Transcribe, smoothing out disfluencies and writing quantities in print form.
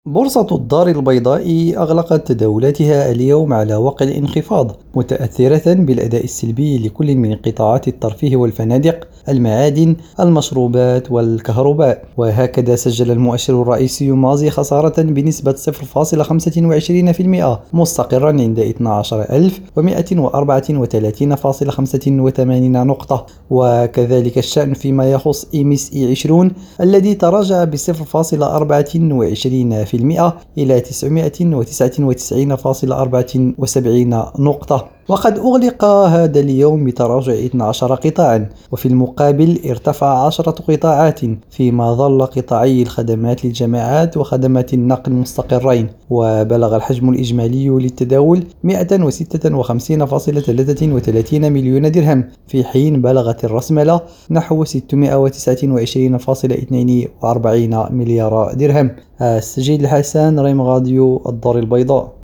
بورصة الدار البيضاء أغلقت تداولاتها اليوم على وقع الانخفاض، متأثرة بالأداء السلبي لكل من قطاعات الترفيه والفنادق، المعادن، المشروبات والكهرباء. وهكذا سجل المؤشر الرئيسي مازي خسارة بنسبة 0.25%، مستقرا عند 12134.35 نقطة. وكذلك الشأن فيما يخص MSCI 20 الذي تراجع ب 0.24% إلى 999.74 نقطة. وقد أغلق هذا اليوم بتراجع 12 قطاعا، وفي المقابل ارتفع 10 قطاعات، فيما ظل قطاعي الخدمات للجماعات وخدمات النقل مستقرين. وبلغ الحجم الإجمالي للتداول 156.33 مليون درهم، في حين بلغت الرأسمالة نحو 629.42 مليار درهم. السجل الحسن، ريم راديو الدار البيضاء.